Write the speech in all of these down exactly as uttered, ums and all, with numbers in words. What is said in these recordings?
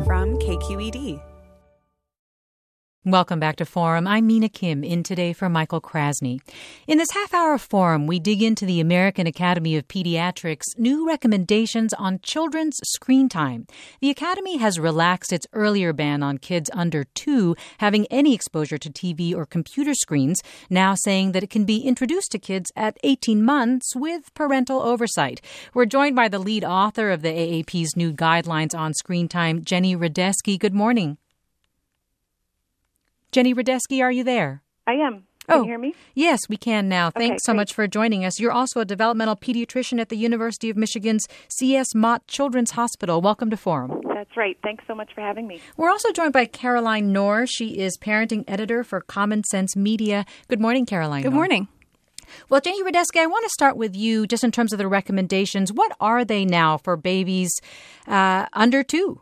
from K Q E D. Welcome back to Forum. I'm Mina Kim, in today for Michael Krasny. In this half-hour Forum, we dig into the American Academy of Pediatrics' new recommendations on children's screen time. The Academy has relaxed its earlier ban on kids under two having any exposure to T V or computer screens, now saying that it can be introduced to kids at eighteen months with parental oversight. We're joined by the lead author of the A A P's new guidelines on screen time, Jenny Radesky. Good morning. Jenny Radesky, are you there? I am. Can oh, you hear me? Yes, we can now. Okay, Thanks so great. much for joining us. You're also a developmental pediatrician at the University of Michigan's C S. Mott Children's Hospital. Welcome to Forum. That's right. Thanks so much for having me. We're also joined by Caroline Knorr. She is parenting editor for Common Sense Media. Good morning, Caroline. Good Knorr. morning. Well, Jenny Radesky, I want to start with you just in terms of the recommendations. What are they now for babies uh, under two?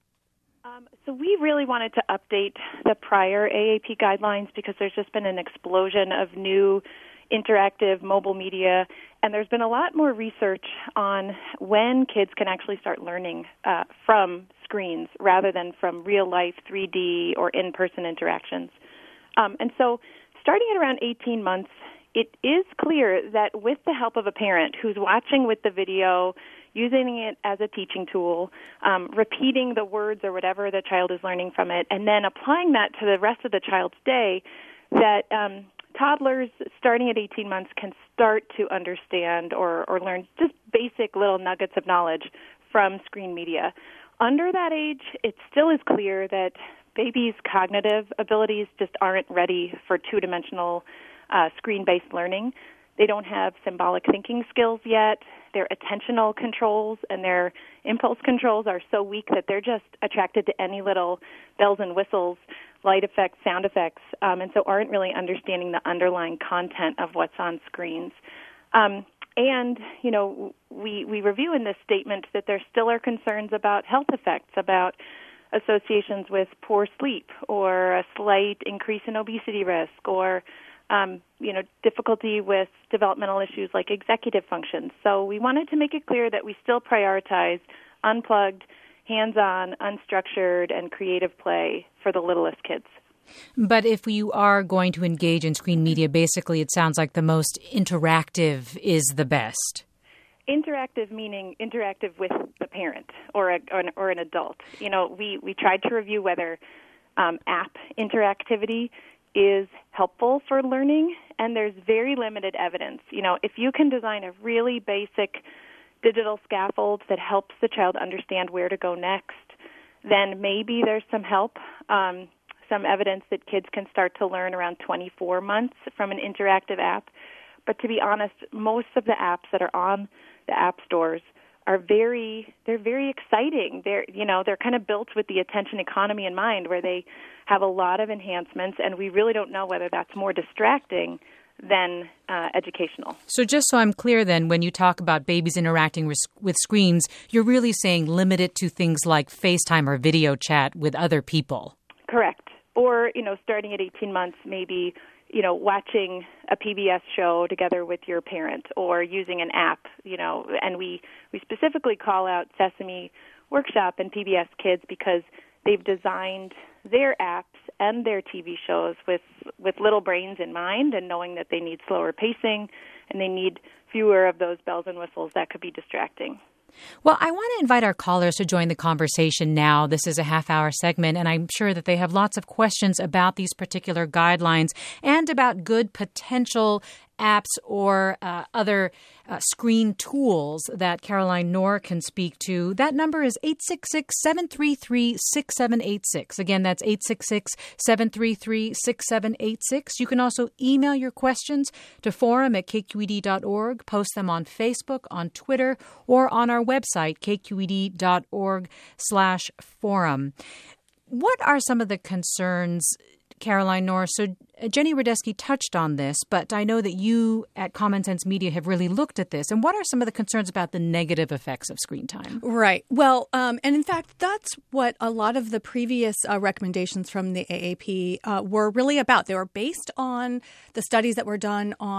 Um, so we really wanted to update the prior A A P guidelines because there's just been an explosion of new interactive mobile media, and there's been a lot more research on when kids can actually start learning uh, from screens rather than from real-life three D or in-person interactions. Um, and so starting at around eighteen months, it is clear that with the help of a parent who's watching with the video, using it as a teaching tool, um, repeating the words or whatever the child is learning from it, and then applying that to the rest of the child's day, that um, toddlers starting at eighteen months can start to understand or, or learn just basic little nuggets of knowledge from screen media. Under that age, it still is clear that babies' cognitive abilities just aren't ready for two-dimensional uh, screen-based learning. They don't have symbolic thinking skills yet. Their attentional controls and their impulse controls are so weak that they're just attracted to any little bells and whistles, light effects, sound effects, um, and so aren't really understanding the underlying content of what's on screens. Um, and, you know, we, we review in this statement that there still are concerns about health effects, about associations with poor sleep or a slight increase in obesity risk or Um, you know, difficulty with developmental issues like executive functions. So we wanted to make it clear that we still prioritize unplugged, hands-on, unstructured, and creative play for the littlest kids. But if you are going to engage in screen media, basically it sounds like the most interactive is the best. Interactive meaning interactive with the parent or, a, or, an, or an adult. You know, we, we tried to review whether um, app interactivity is helpful for learning, and there's very limited evidence. You know, if you can design a really basic digital scaffold that helps the child understand where to go next, then maybe there's some help, um, some evidence that kids can start to learn around twenty-four months from an interactive app. But to be honest, most of the apps that are on the app stores are very, they're very exciting. They're, you know, they're kind of built with the attention economy in mind, where they have a lot of enhancements, and we really don't know whether that's more distracting than uh, educational. So just so I'm clear then, when you talk about babies interacting with, with screens, you're really saying limit it to things like FaceTime or video chat with other people. Correct. Or, you know, starting at eighteen months, maybe, you know, watching a P B S show together with your parent or using an app, you know, and we, we specifically call out Sesame Workshop and P B S Kids because they've designed their apps and their T V shows with, with little brains in mind and knowing that they need slower pacing and they need fewer of those bells and whistles that could be distracting. Well, I want to invite our callers to join the conversation now. This is a half-hour segment, and I'm sure that they have lots of questions about these particular guidelines and about good potential apps or uh, other uh, screen tools that Caroline Knorr can speak to. That number is eight six six, seven three three, six seven eight six. Again, that's eight six six, seven three three, six seven eight six. You can also email your questions to forum at k q e d dot org, post them on Facebook, on Twitter, or on our website, k q e d dot org slash forum. What are some of the concerns, Caroline Knorr? So Jenny Radesky touched on this, but I know that you at Common Sense Media have really looked at this. And what are some of the concerns about the negative effects of screen time? Right. Well, um, and in fact, that's what a lot of the previous uh, recommendations from the A A P uh, were really about. They were based on the studies that were done on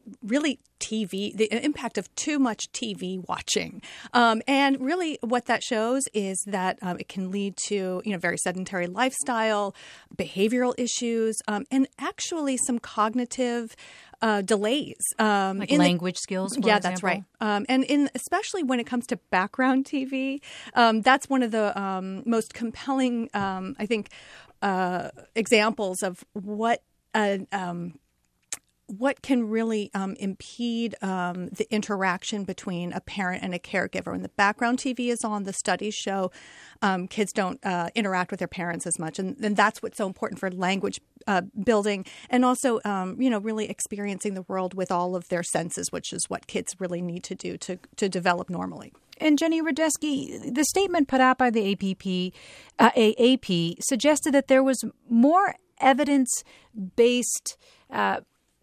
really T V, the impact of too much T V watching. Um, and really what that shows is that um, it can lead to, you know, very sedentary lifestyle, behavioral issues, um, and actually some cognitive uh, delays. Um, like in language the, skills, for Yeah, example? that's right. Um, and in especially when it comes to background T V, um, that's one of the um, most compelling, um, I think, uh, examples of what uh, um, what can really um, impede um, the interaction between a parent and a caregiver. When the background T V is on, the studies show um, kids don't uh, interact with their parents as much. And, and that's what's so important for language uh, building and also, um, you know, really experiencing the world with all of their senses, which is what kids really need to do to, to develop normally. And Jenny Rudetsky, the statement put out by the A P P, uh, A A P suggested that there was more evidence-based uh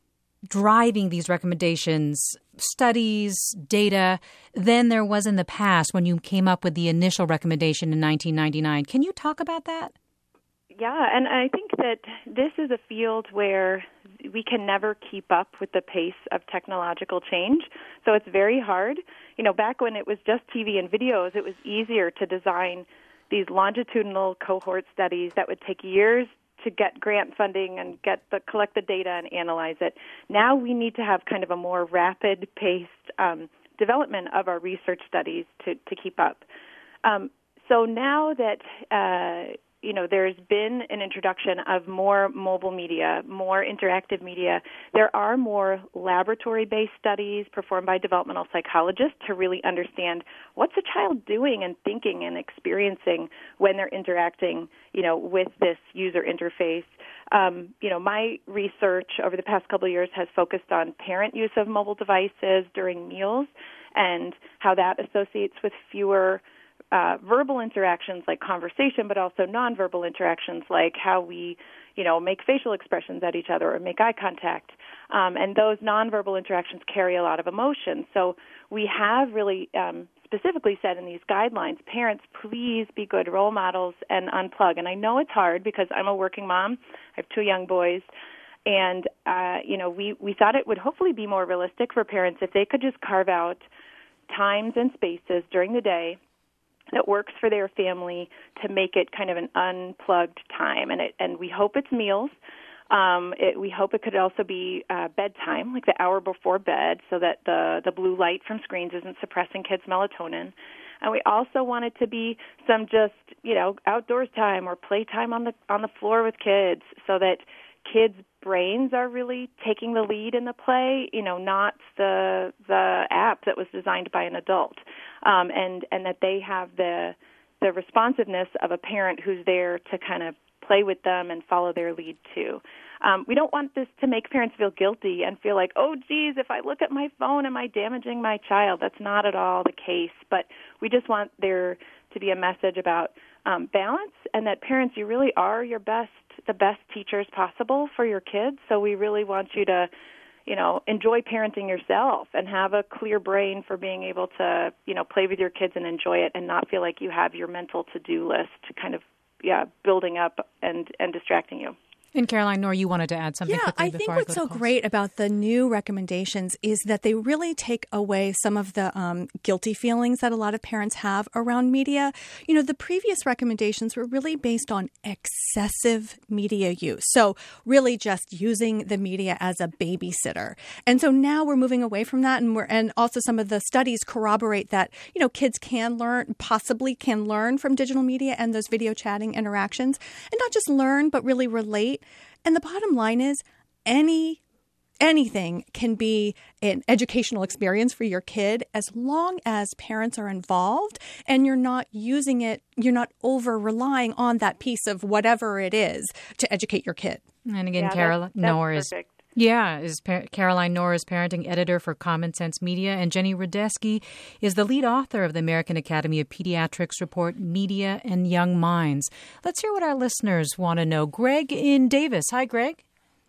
driving these recommendations, studies, data, than there was in the past when you came up with the initial recommendation in nineteen ninety-nine. Can you talk about that? Yeah, and I think that this is a field where we can never keep up with the pace of technological change, so it's very hard. You know, back when it was just T V and videos, it was easier to design these longitudinal cohort studies that would take years to get grant funding and get the collect the data and analyze it. Now we need to have kind of a more rapid-paced um, development of our research studies to, to keep up. Um, so now that uh, you know there's been an introduction of more mobile media, more interactive media, there are more laboratory-based studies performed by developmental psychologists to really understand what's a child doing and thinking and experiencing when they're interacting, you know, with this user interface. Um, you know, my research over the past couple of years has focused on parent use of mobile devices during meals and how that associates with fewer uh, verbal interactions like conversation, but also nonverbal interactions like how we, you know, make facial expressions at each other or make eye contact. Um, and those nonverbal interactions carry a lot of emotion. So we have really um, specifically said in these guidelines, parents, please be good role models and unplug. And I know it's hard because I'm a working mom. I have two young boys. And, uh, you know, we, we thought it would hopefully be more realistic for parents if they could just carve out times and spaces during the day that works for their family to make it kind of an unplugged time. And, it, and we hope it's meals. Um, it, we hope it could also be uh, bedtime, like the hour before bed, so that the, the blue light from screens isn't suppressing kids' melatonin. And we also want it to be some just, you know, outdoors time or playtime on the on the floor with kids, so that kids' brains are really taking the lead in the play, you know, not the the app that was designed by an adult, um, and and that they have the the responsiveness of a parent who's there to kind of play with them and follow their lead too. Um, we don't want this to make parents feel guilty and feel like, oh, geez, if I look at my phone, am I damaging my child? That's not at all the case. But we just want there to be a message about um, balance, and that parents, you really are your best, the best teachers possible for your kids. So we really want you to, you know, enjoy parenting yourself and have a clear brain for being able to, you know, play with your kids and enjoy it and not feel like you have your mental to-do list kind of, yeah, building up and, and distracting you. And Caroline Knorr, you wanted to add something yeah, quickly I before think I what's go so to calls. great about the new recommendations is that they really take away some of the um, guilty feelings that a lot of parents have around media. You know, the previous recommendations were really based on excessive media use. So really just using the media as a babysitter. And so now we're moving away from that. And we're, and also some of the studies corroborate that, you know, kids can learn, possibly can learn from digital media and those video chatting interactions, and not just learn, but really relate. And the bottom line is any anything can be an educational experience for your kid as long as parents are involved and you're not using it, you're not over relying on that piece of whatever it is to educate your kid. And again, yeah, Caroline that's, that's Knorr is perfect. Yeah, is pa- Caroline Knorr is parenting editor for Common Sense Media, and Jenny Rudetsky is the lead author of the American Academy of Pediatrics report, Media and Young Minds. Let's hear what our listeners want to know. Greg in Davis. Hi, Greg.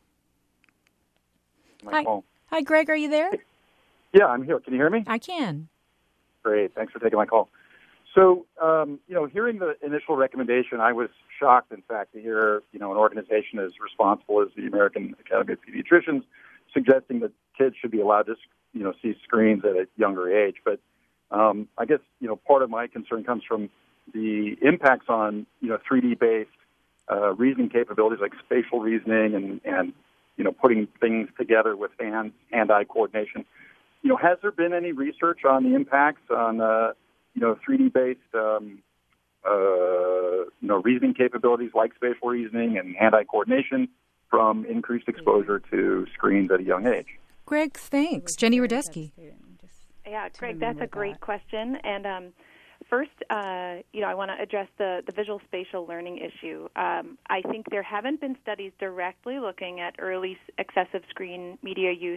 My Hi. Hi, Greg. Are you there? Yeah, I'm here. Can you hear me? I can. Great. Thanks for taking my call. So, um, you know, hearing the initial recommendation, I was shocked, in fact, to hear, you know, an organization as responsible as the American Academy of Pediatricians suggesting that kids should be allowed to, you know, see screens at a younger age. But um, I guess, you know, part of my concern comes from the impacts on, you know, three D-based uh, reasoning capabilities like spatial reasoning and, and, you know, putting things together with hand, hand-eye coordination. You know, has there been any research on the impacts on, uh, you know, three D-based, um, uh, you know, reasoning capabilities like spatial reasoning and hand-eye coordination from increased exposure to screens at a young age? Greg, thanks. Jenny Radesky. Yeah, Greg, that's a great question. And um, first, uh, you know, I want to address the, the visual spatial learning issue. Um, I think there haven't been studies directly looking at early excessive screen media use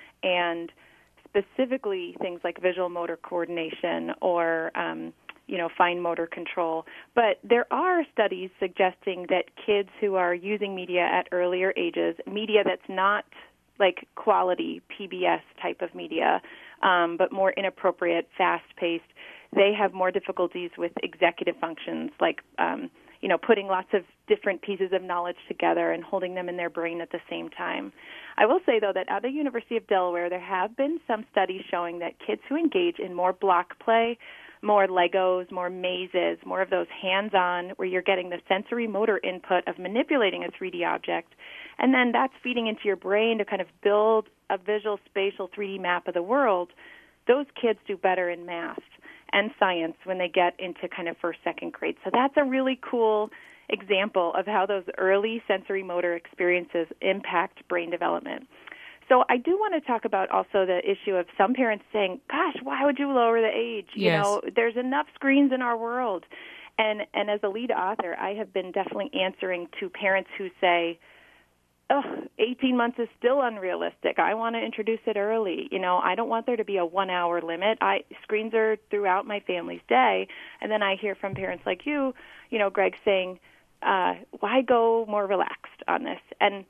and specifically things like visual motor coordination or, um, you know, fine motor control. But there are studies suggesting that kids who are using media at earlier ages, media that's not like quality P B S type of media, um, but more inappropriate, fast-paced, they have more difficulties with executive functions like, um, you know, putting lots of different pieces of knowledge together and holding them in their brain at the same time. I will say, though, that at the University of Delaware, there have been some studies showing that kids who engage in more block play, more Legos, more mazes, more of those hands-on where you're getting the sensory motor input of manipulating a three D object, and then that's feeding into your brain to kind of build a visual spatial three D map of the world, those kids do better in math and science when they get into kind of first, second grade. So that's a really cool example of how those early sensory motor experiences impact brain development. So I do want to talk about also the issue of some parents saying, gosh, why would you lower the age? Yes. You know, there's enough screens in our world. And and as a lead author, I have been definitely answering to parents who say, oh, eighteen months is still unrealistic. I want to introduce it early. You know, I don't want there to be a one-hour limit. I screens are throughout my family's day. And then I hear from parents like you, you know, Greg, saying, uh, why go more relaxed on this? And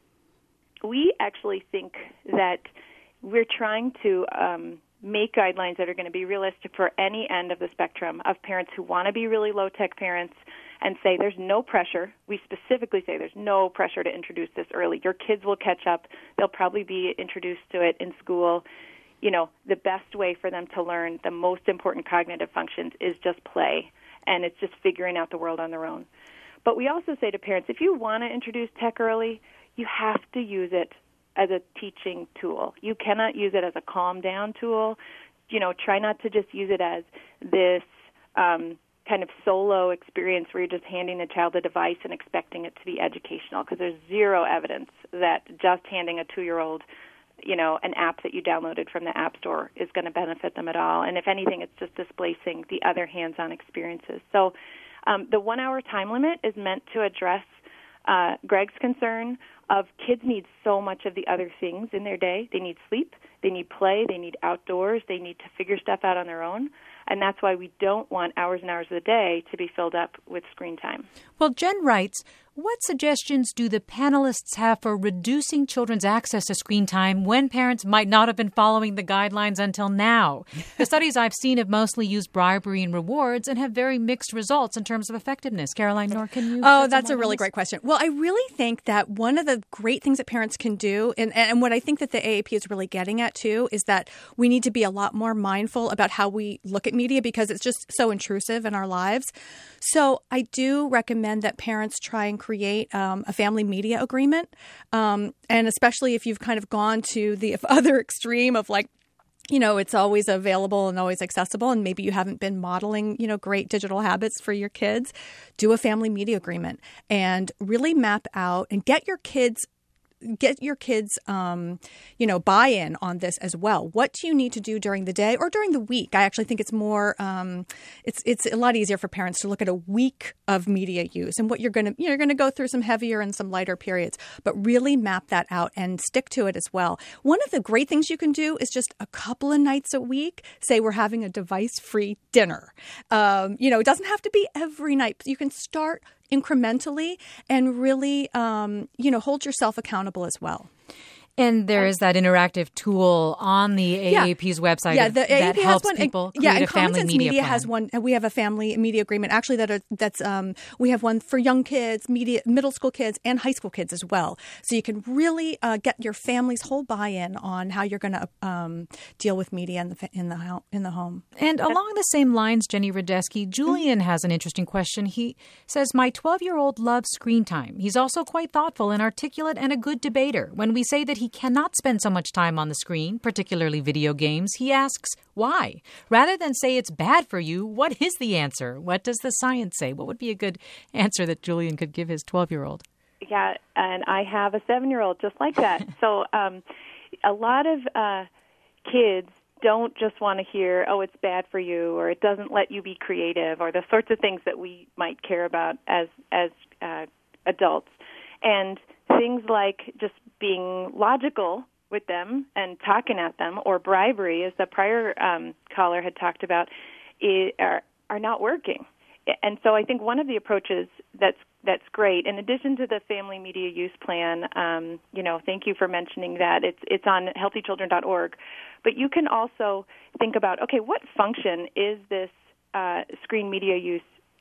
we actually think that we're trying to um, make guidelines that are going to be realistic for any end of the spectrum of parents who want to be really low-tech parents and say there's no pressure. We specifically say there's no pressure to introduce this early. Your kids will catch up. They'll probably be introduced to it in school. You know, the best way for them to learn the most important cognitive functions is just play, and it's just figuring out the world on their own. But we also say to parents, if you want to introduce tech early, you have to use it as a teaching tool. You cannot use it as a calm-down tool. You know, try not to just use it as this um, kind of solo experience where you're just handing the child a device and expecting it to be educational, because there's zero evidence that just handing a two-year-old, you know, an app that you downloaded from the App Store is going to benefit them at all. And if anything, it's just displacing the other hands-on experiences. So um, the one-hour time limit is meant to address uh, Greg's concern of kids need so much of the other things in their day. They need sleep, they need play, they need outdoors, they need to figure stuff out on their own. And that's why we don't want hours and hours of the day to be filled up with screen time. Well, Jen writes, what suggestions do the panelists have for reducing children's access to screen time when parents might not have been following the guidelines until now? The studies I've seen have mostly used bribery and rewards and have very mixed results in terms of effectiveness. Caroline Knorr, can you? Oh, that's a really great question. Well, I really think that one of the great things that parents can do, and, and what I think that the A A P is really getting at too, is that we need to be a lot more mindful about how we look at media because it's just so intrusive in our lives. So I do recommend that parents try and create um, a family media agreement. Um, and especially if you've kind of gone to the other extreme of like, you know, it's always available and always accessible, and maybe you haven't been modeling, you know, great digital habits for your kids, do a family media agreement and really map out and get your kids Get your kids, um, you know, buy-in on this as well. What do you need to do during the day or during the week? I actually think it's more, um, it's it's a lot easier for parents to look at a week of media use and what you're going to, you know, you're going to go through some heavier and some lighter periods, but really map that out and stick to it as well. One of the great things you can do is just a couple of nights a week, say we're having a device-free dinner. Um, you know, it doesn't have to be every night. You can start incrementally and really, um, you know, hold yourself accountable as well. And there is that interactive tool on the A A P's yeah. website yeah, the that A A P helps has one, people and, create yeah, and a family Common Sense media, Media plan. has one. We have a family media agreement actually that are, that's um, we have one for young kids, media, middle school kids, and high school kids as well. So you can really uh, get your family's whole buy-in on how you're going to um, deal with media in the in the in the home. And along the same lines, Jenny Radesky, Julian mm-hmm. has an interesting question. He says, my twelve-year-old loves screen time. He's also quite thoughtful and articulate and a good debater. When we say that he cannot spend so much time on the screen, particularly video games, he asks, why? Rather than say it's bad for you, what is the answer? What does the science say? What would be a good answer that Julian could give his twelve-year-old? Yeah, and I have a seven-year-old just like that. So um, a lot of uh, kids don't just want to hear, oh, it's bad for you, or it doesn't let you be creative, or the sorts of things that we might care about as as uh, adults. And things like just being logical with them and talking at them, or bribery, as the prior um, caller had talked about, is, are, are not working. And so I think one of the approaches that's that's great, in addition to the Family Media Use Plan, um, you know, thank you for mentioning that. It's it's on healthy children dot org. But you can also think about, okay, what function is this uh, screen media use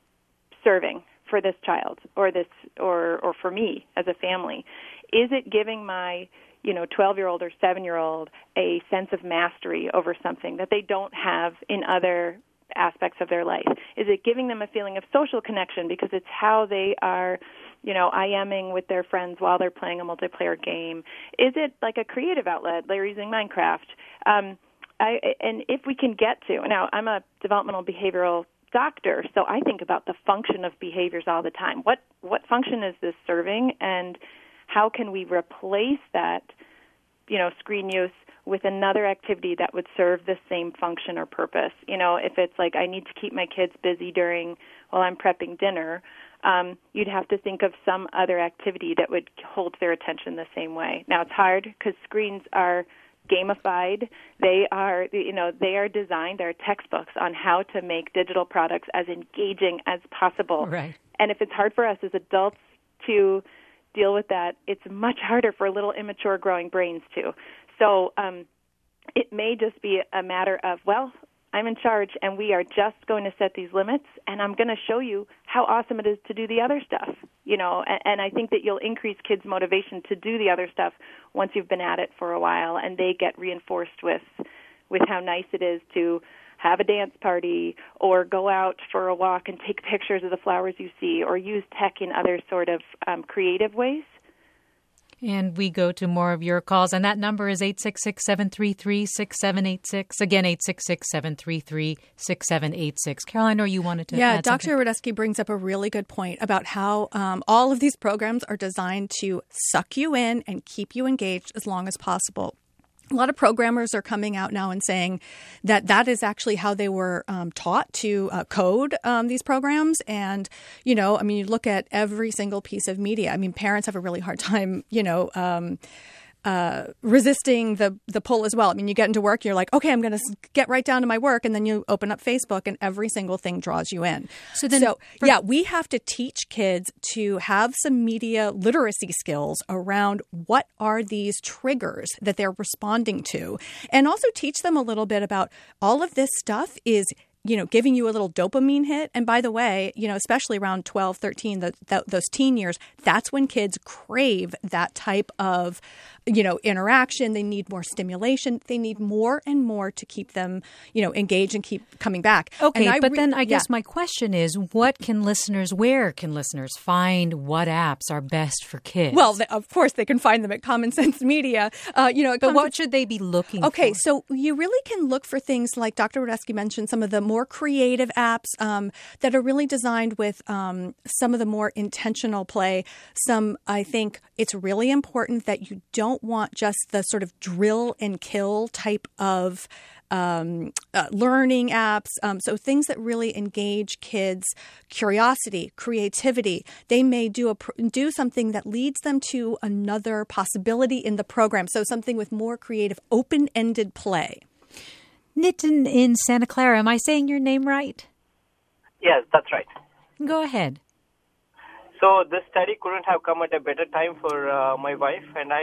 serving for this child, or this, or or for me as a family? Is it giving my, you know, twelve-year-old or seven-year-old a sense of mastery over something that they don't have in other aspects of their life? Is it giving them a feeling of social connection because it's how they are, you know, IMing with their friends while they're playing a multiplayer game? Is it like a creative outlet? They're using Minecraft. Um, I, and if we can get to, now I'm a developmental behavioral doctor, so I think about the function of behaviors all the time. What what function is this serving, and how can we replace that, you know, screen use with another activity that would serve the same function or purpose? You know, if it's like I need to keep my kids busy during while I'm prepping dinner, um, you'd have to think of some other activity that would hold their attention the same way. Now, it's hard because screens are gamified. They are, you know, they are designed, they're textbooks on how to make digital products as engaging as possible. Right. And if it's hard for us as adults to deal with that, it's much harder for little immature growing brains too. So um, it may just be a matter of, well, I'm in charge, and we are just going to set these limits, and I'm going to show you how awesome it is to do the other stuff. You know, and, and I think that you'll increase kids' motivation to do the other stuff once you've been at it for a while, and they get reinforced with with how nice it is to have a dance party, or go out for a walk and take pictures of the flowers you see, or use tech in other sort of um, creative ways. And we go to more of your calls, and that number is eight six six, seven three three, six seven eight six. Again, eight six six, seven three three, six seven eight six. Caroline, or you wanted to Yeah, add Doctor something? Radesky brings up a really good point about how um, all of these programs are designed to suck you in and keep you engaged as long as possible. A lot of programmers are coming out now and saying that that is actually how they were um, taught to uh, code um, these programs. And, you know, I mean, you look at every single piece of media. I mean, parents have a really hard time, you know, um, uh, resisting the the pull as well. I mean, you get into work, you're like, okay, I'm going to get right down to my work. And then you open up Facebook and every single thing draws you in. So, then so for- yeah, we have to teach kids to have some media literacy skills around what are these triggers that they're responding to, and also teach them a little bit about all of this stuff is, you know, giving you a little dopamine hit. And by the way, you know, especially around twelve, thirteen, the, the, those teen years, that's when kids crave that type of, you know, interaction. They need more stimulation. They need more and more to keep them, you know, engaged and keep coming back. Okay, I but re- then I guess yeah. my question is, what can listeners, where can listeners find what apps are best for kids? Well, th- of course, they can find them at Common Sense Media. Uh, you know, but what should they be looking okay, for? so you really can look for things like Doctor Radesky mentioned, some of the more creative apps um, that are really designed with um, some of the more intentional play. Some, I think it's really important that you don't want just the sort of drill and kill type of um, uh, learning apps. Um, so things that really engage kids' curiosity, creativity. They may do a do something that leads them to another possibility in the program. So something with more creative, open-ended play. Nitin in Santa Clara, am I saying your name right? Yes, that's right. Go ahead. So this study couldn't have come at a better time for uh, my wife and I.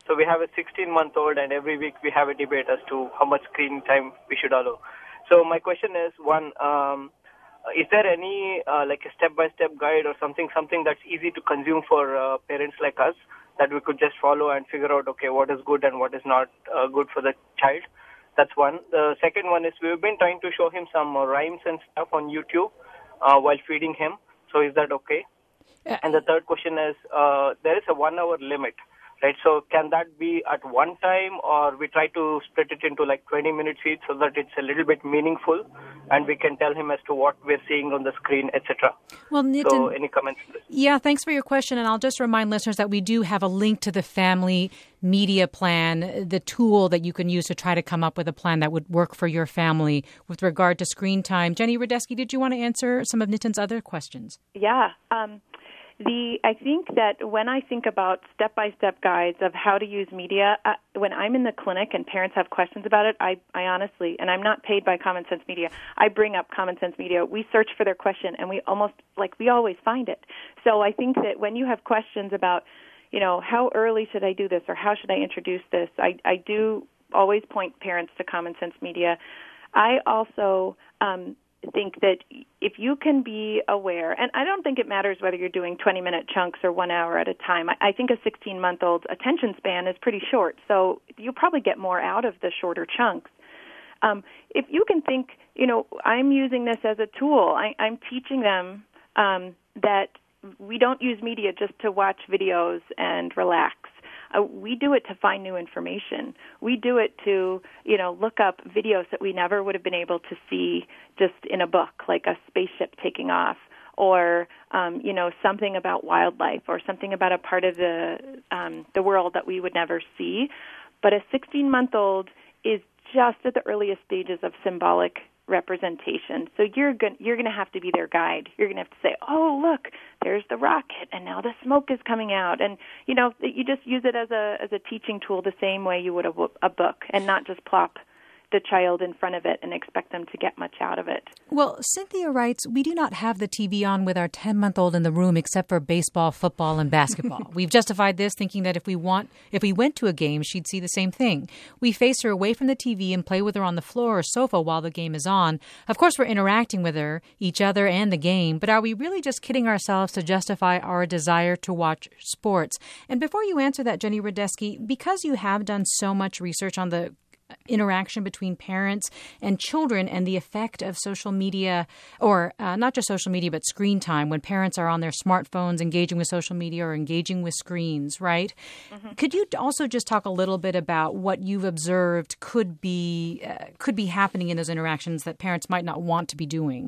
So we have a sixteen-month-old, and every week we have a debate as to how much screen time we should allow. So my question is, one, um, is there any uh, like a step-by-step guide or something, something that's easy to consume for uh, parents like us that we could just follow and figure out, okay, what is good and what is not uh, good for the child? That's one. The second one is we've been trying to show him some uh, rhymes and stuff on YouTube uh, while feeding him. So is that okay? Uh, and the third question is, uh, there is a one-hour limit. Right, so can that be at one time, or we try to split it into like twenty minutes each so that it's a little bit meaningful and we can tell him as to what we're seeing on the screen, et cetera. Well, Nitin, so any comments on this? Yeah, thanks for your question. And I'll just remind listeners that we do have a link to the family media plan, the tool that you can use to try to come up with a plan that would work for your family with regard to screen time. Jenny Radesky, did you want to answer some of Nitin's other questions? Yeah. Um, The I think that when I think about step-by-step guides of how to use media, uh, when I'm in the clinic and parents have questions about it, I, I honestly, and I'm not paid by Common Sense Media, I bring up Common Sense Media. We search for their question, and we almost, like, we always find it. So I think that when you have questions about, you know, how early should I do this or how should I introduce this, I, I do always point parents to Common Sense Media. I also um, think that if you can be aware, and I don't think it matters whether you're doing twenty-minute chunks or one hour at a time. I, I think a sixteen-month-old's attention span is pretty short, so you probably get more out of the shorter chunks. Um, if you can think, you know, I'm using this as a tool. I, I'm teaching them um, that we don't use media just to watch videos and relax. Uh, we do it to find new information. We do it to, you know, look up videos that we never would have been able to see just in a book, like a spaceship taking off, or, um, you know, something about wildlife, or something about a part of the um, the world that we would never see. But a sixteen-month-old is just at the earliest stages of symbolic representation. So you're going you're going to have to be their guide. You're going to have to say, "Oh, look, there's the rocket, and now the smoke is coming out." And you know, you just use it as a as a teaching tool, the same way you would a, a book, and not just plop the child in front of it and expect them to get much out of it. Well, Cynthia writes, we do not have the T V on with our ten-month-old in the room except for baseball, football, and basketball. We've justified this thinking that if we want, if we went to a game, she'd see the same thing. We face her away from the T V and play with her on the floor or sofa while the game is on. Of course, we're interacting with her, each other, and the game, but are we really just kidding ourselves to justify our desire to watch sports? And before you answer that, Jenny Radesky, because you have done so much research on the interaction between parents and children and the effect of social media, or uh, not just social media, but screen time when parents are on their smartphones engaging with social media or engaging with screens, right? Mm-hmm. Could you also just talk a little bit about what you've observed could be uh, could be happening in those interactions that parents might not want to be doing?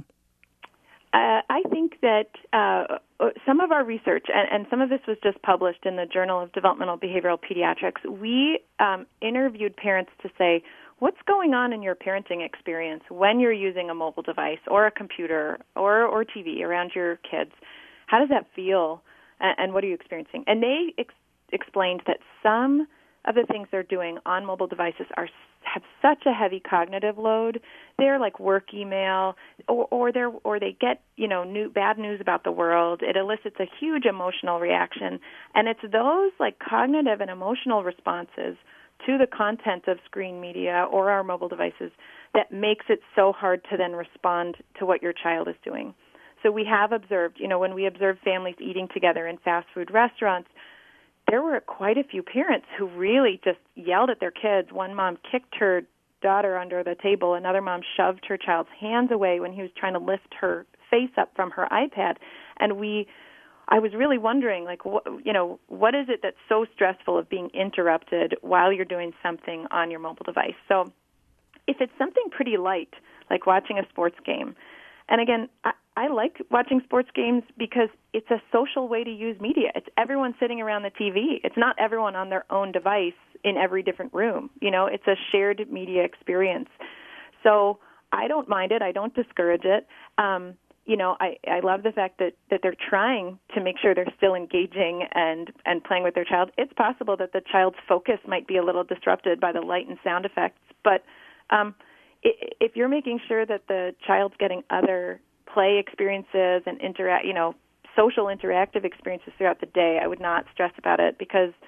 Uh, I think that uh, some of our research, and, and some of this was just published in the Journal of Developmental Behavioral Pediatrics, we um, interviewed parents to say, what's going on in your parenting experience when you're using a mobile device or a computer or, or T V around your kids? How does that feel, and, and what are you experiencing? And they ex- explained that some of the things they're doing on mobile devices are have such a heavy cognitive load. They're like work email, or or they or they get you know new bad news about the world. It elicits a huge emotional reaction, and it's those like cognitive and emotional responses to the content of screen media or our mobile devices that makes it so hard to then respond to what your child is doing. So we have observed, you know, when we observe families eating together in fast food restaurants, there were quite a few parents who really just yelled at their kids. One mom kicked her daughter under the table. Another mom shoved her child's hands away when he was trying to lift her face up from her iPad. And we, I was really wondering, like, what, you know, what is it that's so stressful of being interrupted while you're doing something on your mobile device? So if it's something pretty light, like watching a sports game, and again, I, I like watching sports games because it's a social way to use media. It's everyone sitting around the T V. It's not everyone on their own device in every different room. You know, it's a shared media experience. So I don't mind it. I don't discourage it. Um, you know, I, I love the fact that, that they're trying to make sure they're still engaging and, and playing with their child. It's possible that the child's focus might be a little disrupted by the light and sound effects, but um, if you're making sure that the child's getting other play experiences and interact, you know, social interactive experiences throughout the day, I would not stress about it, because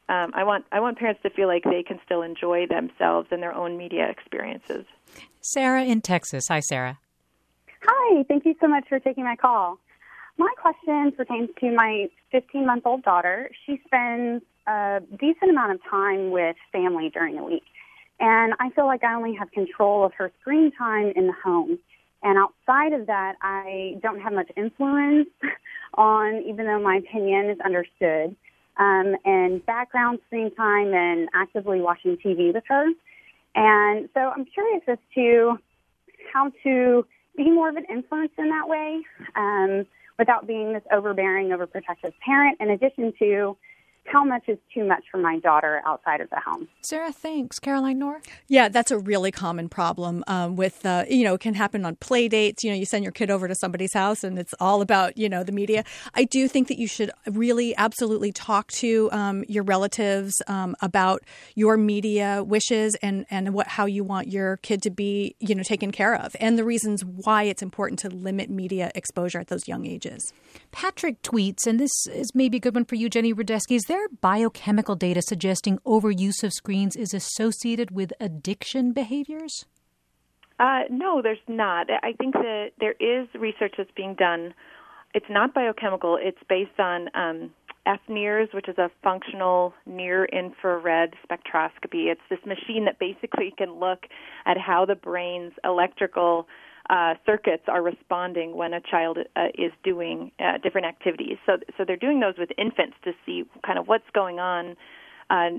um, I want I want parents to feel like they can still enjoy themselves and their own media experiences. Sarah in Texas. Hi, Sarah. Hi. Thank you so much for taking my call. My question pertains to my fifteen-month-old daughter. She spends a decent amount of time with family during the week, and I feel like I only have control of her screen time in the home. And outside of that, I don't have much influence on, even though my opinion is understood, um, and background screen time and actively watching T V with her. And so I'm curious as to how to be more of an influence in that way, um, without being this overbearing, overprotective parent, in addition to how much is too much for my daughter outside of the home. Sarah, thanks. Caroline Knorr? Yeah, that's a really common problem um, with, uh, you know, it can happen on play dates. You know, you send your kid over to somebody's house and it's all about, you know, the media. I do think that you should really absolutely talk to um, your relatives um, about your media wishes and, and what how you want your kid to be, you know, taken care of, and the reasons why it's important to limit media exposure at those young ages. Patrick tweets, and this is maybe a good one for you, Jenny Rudetsky. Is there biochemical data suggesting overuse of screens is associated with addiction behaviors? Uh, no, there's not. I think that there is research that's being done. It's not biochemical. It's based on um, F NIRS, which is a functional near-infrared spectroscopy. It's this machine that basically can look at how the brain's electrical Uh, circuits are responding when a child uh, is doing uh, different activities. So, so they're doing those with infants to see kind of what's going on uh,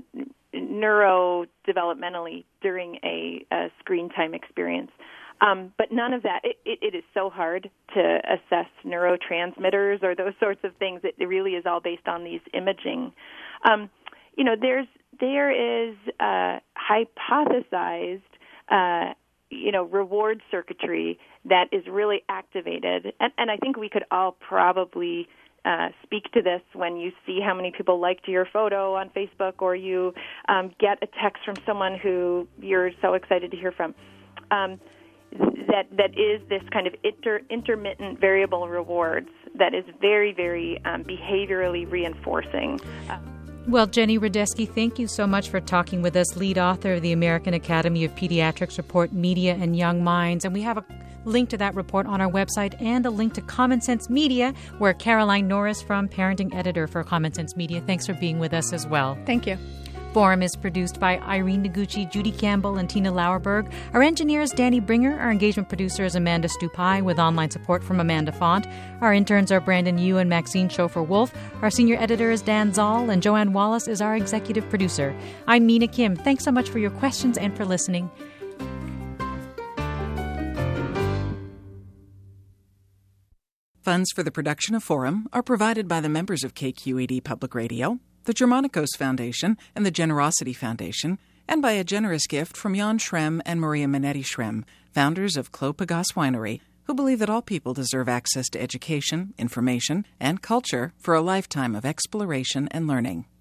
neurodevelopmentally during a, a screen time experience. Um, but none of that, it, it, it is so hard to assess neurotransmitters or those sorts of things. It, it really is all based on these imaging. Um, you know, there's there is uh, hypothesized uh you know, reward circuitry that is really activated. And, and I think we could all probably uh, speak to this when you see how many people liked your photo on Facebook, or you um, get a text from someone who you're so excited to hear from. Um, that that is this kind of inter, intermittent variable rewards that is very, very um, behaviorally reinforcing. Uh, Well, Jenny Rudetsky, thank you so much for talking with us, lead author of the American Academy of Pediatrics report, Media and Young Minds. And we have a link to that report on our website and a link to Common Sense Media, where Caroline Knorr is from, parenting editor for Common Sense Media. Thanks for being with us as well. Thank you. Forum is produced by Irene Noguchi, Judy Campbell, and Tina Lauerberg. Our engineer is Danny Bringer. Our engagement producer is Amanda Stupai, with online support from Amanda Font. Our interns are Brandon Yu and Maxine Schofer-Wolf. Our senior editor is Dan Zoll, and Joanne Wallace is our executive producer. I'm Mina Kim. Thanks so much for your questions and for listening. Funds for the production of Forum are provided by the members of K Q E D Public Radio, the Germanicos Foundation, and the Generosity Foundation, and by a generous gift from Jan Schrem and Maria Minetti Schrem, founders of Clos Pegase Winery, who believe that all people deserve access to education, information, and culture for a lifetime of exploration and learning.